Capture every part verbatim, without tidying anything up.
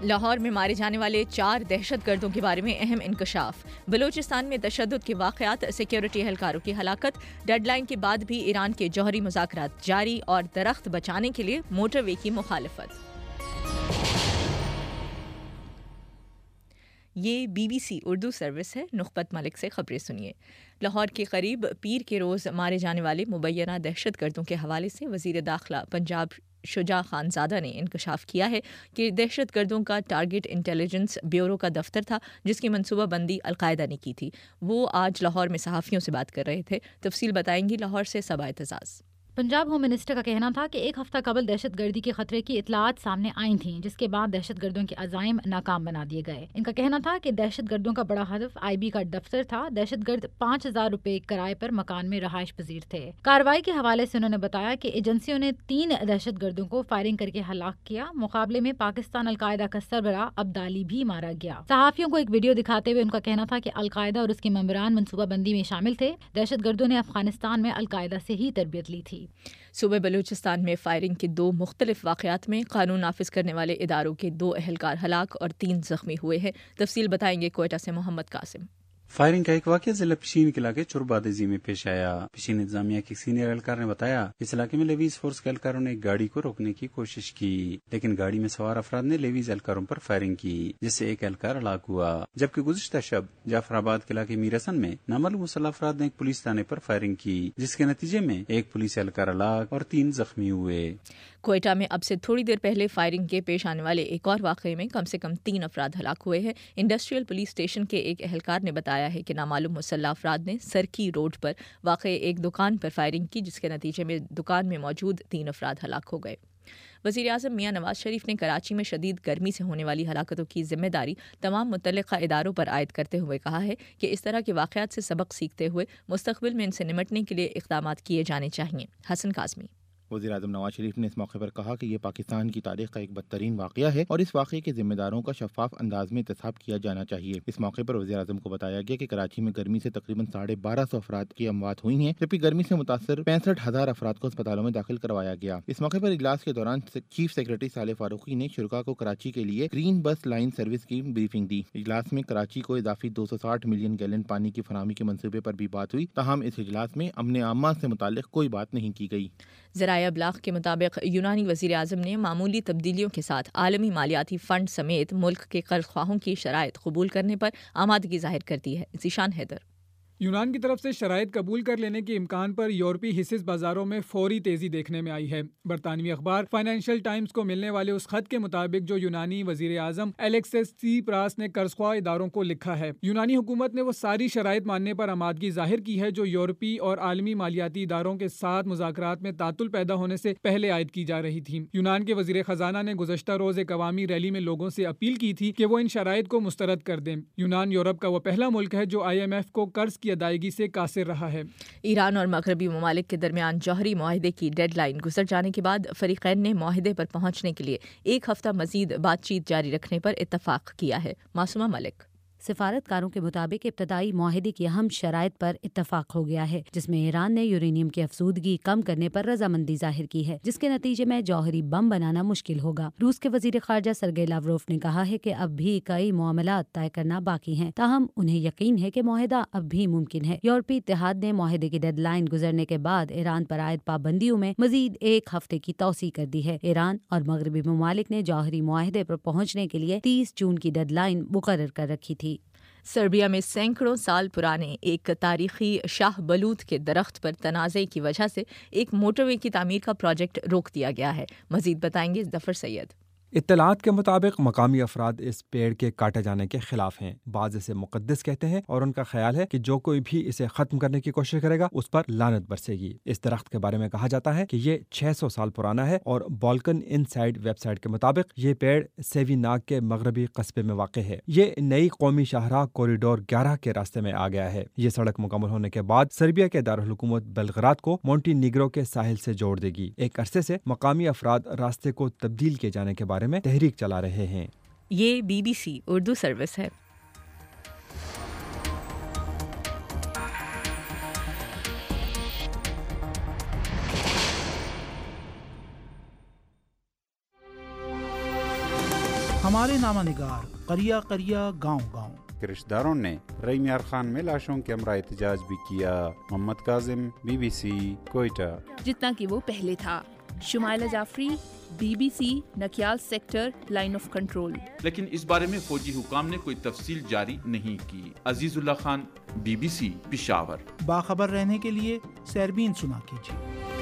لاہور میں مارے جانے والے چار دہشت گردوں کے بارے میں اہم انکشاف۔ بلوچستان میں تشدد کے واقعات، سیکیورٹی اہلکاروں کی ہلاکت، ڈیڈ لائن کے بعد بھی ایران کے جوہری مذاکرات جاری اور درخت بچانے کے لیے موٹر وے کی مخالفت۔ یہ B B C Urdu service ہے۔ نخبت ملک سے خبریں سنیے۔ لاہور کے قریب پیر کے روز مارے جانے والے مبینہ دہشت گردوں کے حوالے سے وزیر داخلہ پنجاب شجاع خان زادہ نے انکشاف کیا ہے کہ دہشت گردوں کا ٹارگٹ انٹیلیجنس بیورو کا دفتر تھا، جس کی منصوبہ بندی القاعدہ نے کی تھی۔ وہ آج لاہور میں صحافیوں سے بات کر رہے تھے۔ تفصیل بتائیں گی لاہور سے صبا اعتزاز۔ پنجاب ہوم منسٹر کا کہنا تھا کہ ایک ہفتہ قبل دہشت گردی کے خطرے کی اطلاعات سامنے آئی تھیں، جس کے بعد دہشت گردوں کے عزائم ناکام بنا دیے گئے۔ ان کا کہنا تھا کہ دہشت گردوں کا بڑا ہدف آئی بی کا دفتر تھا۔ دہشت گرد پانچ ہزار روپے کرائے پر مکان میں رہائش پذیر تھے۔ کارروائی کے حوالے سے انہوں نے بتایا کہ ایجنسیوں نے تین دہشت گردوں کو فائرنگ کر کے ہلاک کیا۔ مقابلے میں پاکستان القاعدہ کا سربراہ عبدالی بھی مارا گیا۔ صحافیوں کو ایک ویڈیو دکھاتے ہوئے ان کا کہنا تھا کہ القاعدہ اور اس کے ممبران منصوبہ بندی میں شامل تھے۔ دہشت گردوں نے افغانستان میں القاعدہ سے ہی تربیت لی تھی۔ صوبہ بلوچستان میں فائرنگ کے دو مختلف واقعات میں قانون نافذ کرنے والے اداروں کے دو اہلکار ہلاک اور تین زخمی ہوئے ہیں۔ تفصیل بتائیں گے کوئٹہ سے محمد قاسم۔ فائرنگ کا ایک واقعہ ضلع پشین کے علاقے چربادزی میں پیش آیا۔ پشین انتظامیہ کے سینئر اہلکار نے بتایا اس علاقے میں لیویز فورس کے اہلکاروں نے ایک گاڑی کو روکنے کی کوشش کی، لیکن گاڑی میں سوار افراد نے لیویز اہلکاروں پر فائرنگ کی، جس سے ایک اہلکار ہلاک ہوا، جبکہ گزشتہ شب جعفر آباد کے علاقے میرسن میں نامعلوم مسلح افراد نے ایک پولیس تھانے پر فائرنگ کی، جس کے نتیجے میں ایک پولیس اہلکار ہلاک اور تین زخمی ہوئے۔ کوئٹہ میں اب سے تھوڑی دیر پہلے فائرنگ کے پیش آنے والے ایک اور واقعے میں کم سے کم تین افراد ہلاک ہوئے ہیں۔ انڈسٹریل پولیس اسٹیشن کے ایک اہلکار نے بتایا ہے کہ نامعلوم مسلح افراد نے سرکی روڈ پر واقع ایک دکان پر فائرنگ کی، جس کے نتیجے میں دکان میں موجود تین افراد ہلاک ہو گئے۔ وزیر اعظم میاں نواز شریف نے کراچی میں شدید گرمی سے ہونے والی ہلاکتوں کی ذمہ داری تمام متعلقہ اداروں پر عائد کرتے ہوئے کہا ہے کہ اس طرح کے واقعات سے سبق سیکھتے ہوئے مستقبل میں ان سے نمٹنے کے لیے اقدامات کیے جانے چاہئیں۔ حسن کاظمی۔ وزیر اعظم نواز شریف نے اس موقع پر کہا کہ یہ پاکستان کی تاریخ کا ایک بدترین واقعہ ہے اور اس واقعے کے ذمہ داروں کا شفاف انداز میں احتساب کیا جانا چاہیے۔ اس موقع پر وزیر اعظم کو بتایا گیا کہ کراچی میں گرمی سے تقریباً ساڑھے بارہ سو افراد کی اموات ہوئی ہیں، جبکہ گرمی سے متاثر پینسٹھ ہزار افراد کو اسپتالوں میں داخل کروایا گیا۔ اس موقع پر اجلاس کے دوران چیف سیکرٹری صالح فاروقی نے شرکاء کو کراچی کے لیے گرین بس لائن سروس کی بریفنگ دی۔ اجلاس میں کراچی کو اضافی دو سو ساٹھ ملین گیلن پانی کی فراہمی کے منصوبے پر بھی بات ہوئی، تاہم اس اجلاس میں امن عامہ سے متعلق کوئی بات نہیں کی گئی۔ ذرائع ابلاغ کے مطابق یونانی وزیر اعظم نے معمولی تبدیلیوں کے ساتھ عالمی مالیاتی فنڈ سمیت ملک کے قرض خواہوں کی شرائط قبول کرنے پر آمادگی ظاہر کر دی ہے۔ ذیشان حیدر۔ یونان کی طرف سے شرائط قبول کر لینے کے امکان پر یورپی حصص بازاروں میں فوری تیزی دیکھنے میں آئی ہے۔ برطانوی اخبار فائنینشل ٹائمز کو ملنے والے اس خط کے مطابق جو یونانی وزیر اعظم الیکسس سی پراس نے قرض خواہ اداروں کو لکھا ہے، یونانی حکومت نے وہ ساری شرائط ماننے پر آمادگی ظاہر کی ہے جو یورپی اور عالمی مالیاتی اداروں کے ساتھ مذاکرات میں تعطل پیدا ہونے سے پہلے عائد کی جا رہی تھی۔ یونان کے وزیر خزانہ نے گزشتہ روز ایک عوامی ریلی میں لوگوں سے اپیل کی تھی کہ وہ ان شرائط کو مسترد کر دیں۔ یونان یورپ کا وہ پہلا ملک ہے جو آئی ایم ایف کو قرض کی ادائیگی سے قاصر رہا ہے۔ ایران اور مغربی ممالک کے درمیان جوہری معاہدے کی ڈیڈ لائن گزر جانے کے بعد فریقین نے معاہدے پر پہنچنے کے لیے ایک ہفتہ مزید بات چیت جاری رکھنے پر اتفاق کیا ہے۔ معصومہ ملک۔ سفارتکاروں کے مطابق ابتدائی معاہدے کی اہم شرائط پر اتفاق ہو گیا ہے، جس میں ایران نے یورینیم کی افزودگی کم کرنے پر رضامندی ظاہر کی ہے، جس کے نتیجے میں جوہری بم بنانا مشکل ہوگا۔ روس کے وزیر خارجہ سرگئی لاوروف نے کہا ہے کہ اب بھی کئی معاملات طے کرنا باقی ہیں، تاہم انہیں یقین ہے کہ معاہدہ اب بھی ممکن ہے۔ یورپی اتحاد نے معاہدے کی ڈیڈ لائن گزرنے کے بعد ایران پر عائد پابندیوں میں مزید ایک ہفتے کی توسیع کر دی ہے۔ ایران اور مغربی ممالک نے جوہری معاہدے پر پہنچنے کے لیے تیس جون کی ڈیڈ لائن مقرر کر رکھی تھی۔ سربیا میں سینکڑوں سال پرانے ایک تاریخی شاہ بلوط کے درخت پر تنازع کی وجہ سے ایک موٹر وے کی تعمیر کا پروجیکٹ روک دیا گیا ہے۔ مزید بتائیں گے ظفر سید۔ اطلاعات کے مطابق مقامی افراد اس پیڑ کے کاٹے جانے کے خلاف ہیں۔ بعض اسے مقدس کہتے ہیں اور ان کا خیال ہے کہ جو کوئی بھی اسے ختم کرنے کی کوشش کرے گا اس پر لعنت برسے گی۔ اس درخت کے بارے میں کہا جاتا ہے کہ یہ چھ سو سال پرانا ہے اور Balkan Insight website کے مطابق یہ پیڑ سیوی ناگ کے مغربی قصبے میں واقع ہے۔ یہ نئی قومی شاہراہ کوریڈور گیارہ کے راستے میں آ گیا ہے۔ یہ سڑک مکمل ہونے کے بعد سربیا کے دارالحکومت بلغراد کو مونٹی نیگرو کے ساحل سے جوڑ دے گی۔ ایک عرصے سے مقامی افراد راستے کو تبدیل کیے جانے کے بارے میں تحریک چلا رہے ہیں۔ یہ B B C Urdu service ہے۔ ہمارے نامہ نگار قریہ قریہ گاؤں گاؤں کے رشتہ داروں نے رحیم یار خان میں لاشوں کے ہمراہ احتجاج بھی کیا. Muhammad Kazim, B B C, Quetta. جتنا کہ وہ پہلے تھا. Shumaila Jafri, B B C, Nakyal sector, line of control. لیکن اس بارے میں فوجی حکام نے کوئی تفصیل جاری نہیں کی. Azizullah Khan, B B C, Peshawar. باخبر رہنے کے لیے سیربین سنا کیجیے.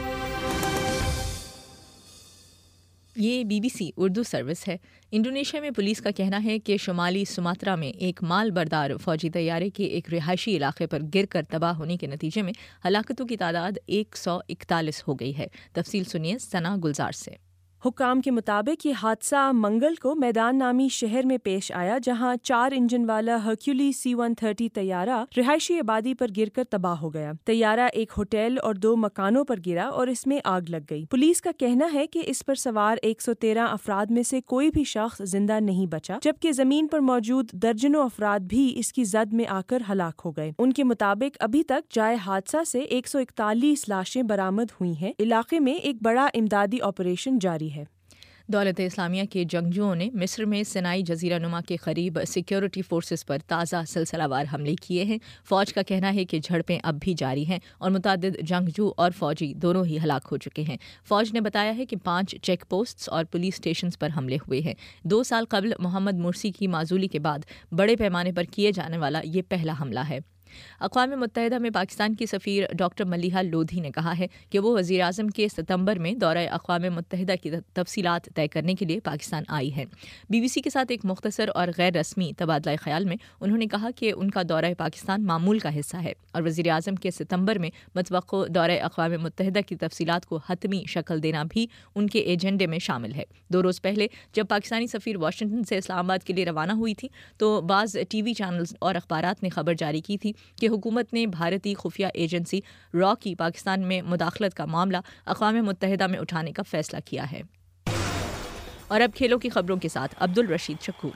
یہ B B C Urdu service ہے. انڈونیشیا میں پولیس کا کہنا ہے کہ شمالی سماترا میں ایک مال بردار فوجی طیارے کے ایک رہائشی علاقے پر گر کر تباہ ہونے کے نتیجے میں ہلاکتوں کی تعداد ایک سو اکتالیس ہو گئی ہے. تفصیل سنیے ثنا گلزار سے. حکام کے مطابق یہ حادثہ منگل کو میدان نامی شہر میں پیش آیا، جہاں چار انجن والا ہرکیولی سی ون تھرٹی طیارہ رہائشی آبادی پر گر کر تباہ ہو گیا. طیارہ ایک ہوٹل اور دو مکانوں پر گرا اور اس میں آگ لگ گئی. پولیس کا کہنا ہے کہ اس پر سوار ایک سو تیرہ افراد میں سے کوئی بھی شخص زندہ نہیں بچا، جبکہ زمین پر موجود درجنوں افراد بھی اس کی زد میں آ کر ہلاک ہو گئے. ان کے مطابق ابھی تک جائے حادثہ سے ایک سو اکتالیس لاشیں برآمد ہوئی ہیں. علاقے میں ایک بڑا امدادی آپریشن جاری ہے. دولت اسلامیہ کے جنگجوؤں نے مصر میں سینائی جزیرہ نما کے قریب سیکیورٹی فورسز پر تازہ سلسلہ وار حملے کیے ہیں. فوج کا کہنا ہے کہ جھڑپیں اب بھی جاری ہیں اور متعدد جنگجو اور فوجی دونوں ہی ہلاک ہو چکے ہیں. فوج نے بتایا ہے کہ پانچ چیک پوسٹس اور پولیس اسٹیشنز پر حملے ہوئے ہیں. دو سال قبل محمد مرسی کی معزولی کے بعد بڑے پیمانے پر کیے جانے والا یہ پہلا حملہ ہے. اقوام متحدہ میں پاکستان کی سفیر ڈاکٹر ملیحہ لودھی نے کہا ہے کہ وہ وزیر اعظم کے ستمبر میں دورہ اقوام متحدہ کی تفصیلات طے کرنے کے لیے پاکستان آئی ہیں. بی بی سی کے ساتھ ایک مختصر اور غیر رسمی تبادلہ خیال میں انہوں نے کہا کہ ان کا دورہ پاکستان معمول کا حصہ ہے اور وزیر اعظم کے ستمبر میں متوقع دورہ اقوام متحدہ کی تفصیلات کو حتمی شکل دینا بھی ان کے ایجنڈے میں شامل ہے. دو روز پہلے جب پاکستانی سفیر واشنگٹن سے اسلام آباد کے لیے روانہ ہوئی تھی تو بعض ٹی وی چینلز اور اخبارات نے خبر جاری کی تھی کہ حکومت نے بھارتی خفیہ ایجنسی را کی پاکستان میں مداخلت کا معاملہ اقوام متحدہ میں اٹھانے کا فیصلہ کیا ہے. اور اب کھیلوں کی خبروں کے ساتھ عبد الرشید شکور.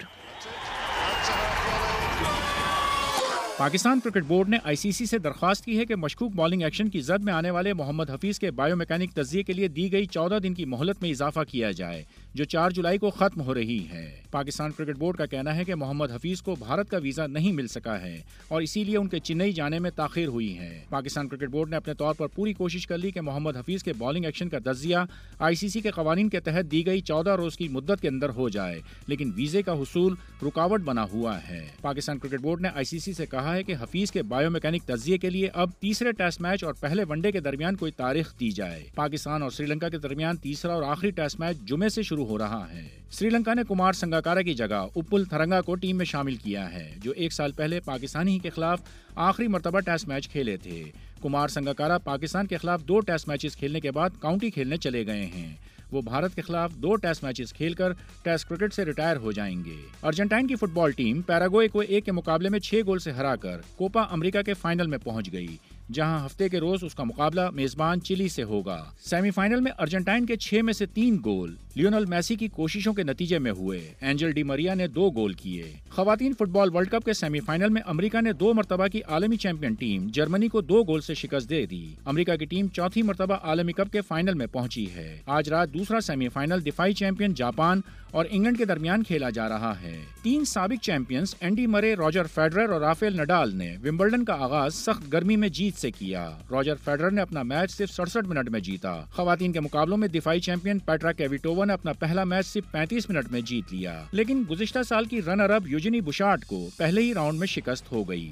پاکستان کرکٹ بورڈ نے آئی سی سی سے درخواست کی ہے کہ مشکوک بالنگ ایکشن کی زد میں آنے والے محمد حفیظ کے بائیو میکینک تجزیے کے لیے دی گئی چودہ دن کی مہلت میں اضافہ کیا جائے، جو چار جولائی کو ختم ہو رہی ہے. پاکستان کرکٹ بورڈ کا کہنا ہے کہ محمد حفیظ کو بھارت کا ویزا نہیں مل سکا ہے اور اسی لیے ان کے چنئی جانے میں تاخیر ہوئی ہے. پاکستان کرکٹ بورڈ نے اپنے طور پر پوری کوشش کر لی کہ محمد حفیظ کے بالنگ ایکشن کا تجزیہ آئی سی سی کے قوانین کے تحت دی گئی چودہ روز کی مدت کے اندر ہو جائے، لیکن ویزے کا حصول رکاوٹ بنا ہوا ہے. پاکستان کرکٹ بورڈ نے آئی سی سی سے کہا ہے کہ حفیظ کے بائیو میکینک تجزیے کے لیے اب تیسرے ٹیسٹ میچ اور پہلے ون ڈے کے درمیان کوئی تاریخ دی جائے. پاکستان اور سری لنکا کے درمیان تیسرا اور آخری ٹیسٹ میچ جمعے سے شروع ہو رہا ہے. سری لنکا نے کمار سنگاکارا کی جگہ اپل تھرنگا کو ٹیم میں شامل کیا ہے، جو ایک سال پہلے پاکستانی کے خلاف آخری مرتبہ ٹیسٹ میچ کھیلے تھے. کمار سنگاکارا پاکستان کے خلاف دو ٹیسٹ میچز کھیلنے کے بعد کاؤنٹی کھیلنے چلے گئے ہیں. وہ بھارت کے خلاف دو ٹیسٹ میچز کھیل کر ٹیسٹ کرکٹ سے ریٹائر ہو جائیں گے. ارجنٹائن کی فٹ بال ٹیم پیراگوئے کو ایک کے مقابلے میں چھ گول سے ہرا کر کوپا امریکا کے فائنل میں پہنچ گئی، جہاں ہفتے کے روز اس کا مقابلہ میزبان چلی سے ہوگا. سیمی فائنل میں ارجنٹائن کے چھ میں سے تین گول لیونل میسی کی کوششوں کے نتیجے میں ہوئے. اینجل ڈی مریا نے دو گول کیے. خواتین فٹ بال ورلڈ کپ کے سیمی فائنل میں امریکہ نے دو مرتبہ کی عالمی چیمپئن ٹیم جرمنی کو دو گول سے شکست دے دی. امریکہ کی ٹیم چوتھی مرتبہ عالمی کپ کے فائنل میں پہنچی ہے. آج رات دوسرا سیمی فائنل دفاعی چیمپئن جاپان اور انگلینڈ کے درمیان کھیلا جا رہا ہے. تین سابق champions Andy Murray, Roger Federer اور رافیل نڈال نے ومبلڈن کا آغاز سخت گرمی میں جیت سے کیا. راجر فیڈرر نے اپنا میچ صرف سڑسٹھ منٹ میں جیتا. خواتین کے مقابلوں میں دفاعی چیمپئن پیٹرا کیویٹووا نے اپنا پہلا میچ صرف پینتیس منٹ میں جیت لیا، لیکن گزشتہ سال کی رنر اپ یوجینی بوشارٹ کو پہلے ہی راؤنڈ میں شکست ہو گئی.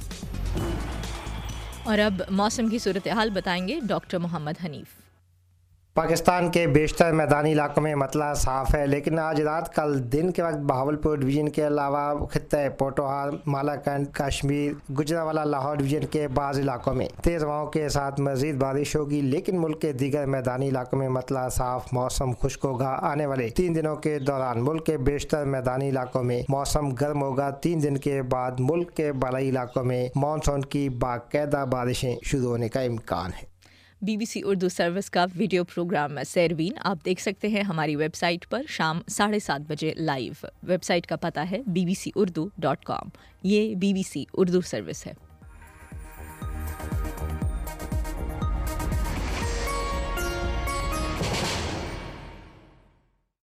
اور اب موسم کی صورتحال بتائیں گے ڈاکٹر محمد حنیف. پاکستان کے بیشتر میدانی علاقوں میں مطلع صاف ہے، لیکن آج رات کل دن کے وقت بہاولپور ڈویژن کے علاوہ خطہ پوٹوہار، مالاکنڈ، کشمیر، گجرانوالہ، لاہور ڈویژن کے بعض علاقوں میں تیز ہواؤں کے ساتھ مزید بارش ہوگی، لیکن ملک کے دیگر میدانی علاقوں میں مطلع صاف موسم خشک ہوگا. آنے والے تین دنوں کے دوران ملک کے بیشتر میدانی علاقوں میں موسم گرم ہوگا. تین دن کے بعد ملک کے بالائی علاقوں میں مانسون کی باقاعدہ بارشیں شروع ہونے کا امکان ہے. B B C Urdu service کا ویڈیو پروگرام سیربین آپ دیکھ سکتے ہیں ہماری ویب سائٹ پر شام ساڑھے سات بجے لائیو. ویب سائٹ کا پتہ ہے B B C Urdu dot com. یہ B B C Urdu service ہے.